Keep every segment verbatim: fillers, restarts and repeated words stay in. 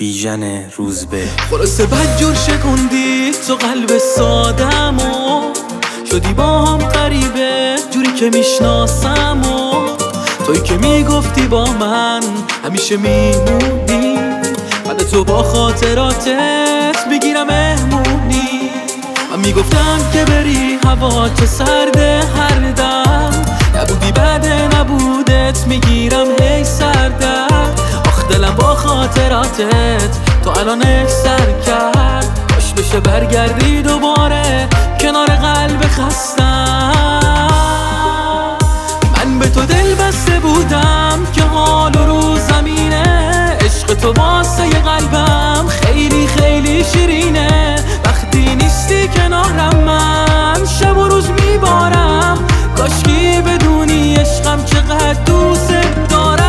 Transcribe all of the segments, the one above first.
بیژن روزبه. خلاصه بد جور شکندی تو قلب سادم و شدی با هم غریبه جوری که میشناسم و توی که میگفتی با من همیشه میمونی، بعد تو با خاطراتت میگیرم مهمونی. من میگفتم که بری هوا چه سرده هر دم، نبودی بعد نبودت میگیرم هی سردم. آخ دلم با خاطراتت تو الان اکسر کرد، باش بشه برگردی دوباره کنار قلب خستم. من به تو دل بسته بودم که حال و رو زمینه، عشق تو واسه قلبم خیلی خیلی شیرینه. وقتی نیستی کنارم من شب و روز میبارم، کاشکی بدونی عشقم چقدر دوست دارم.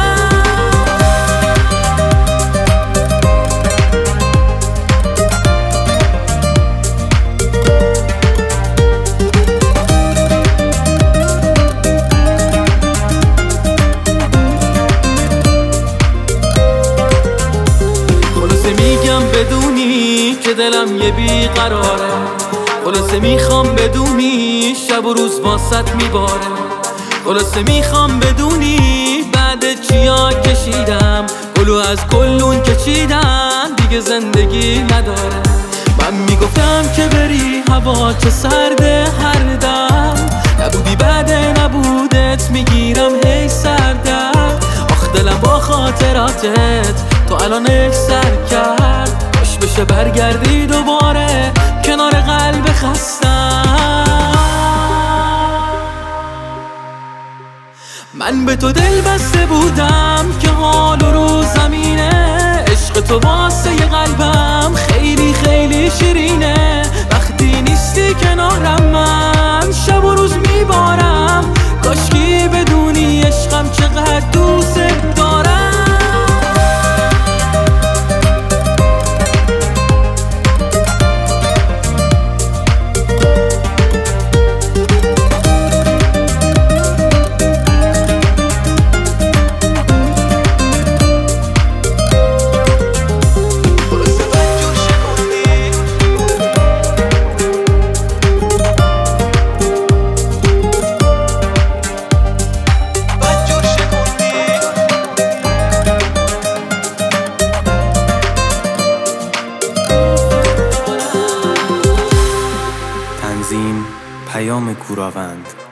میگم بدونی که دلم یه بیقراره، خلاصه میخوام بدونی شب و روز واسط میباره. خلاصه میخوام بدونی بعد چیا کشیدم، گلو از گلون که چیدم دیگه زندگی نداره. من میگفتم که بری هوا چه سرده هر دم، نبودی بعد نبودت میگیرم هی سردم. آخ دلم با خاطراتت تو الان اکسر کرد، باش بشه برگردی دوباره کنار قلب خستم. من به تو دل بسته بودم که حال و رو زمینه، عشق تو واسه قلبم خیلی خیلی شیرینه. وقتی نیستی کنارم من شب و روز میبارم، کاشکی بدونی عشقم چقدر دوست دارم. تنظیم پیام کوراوند.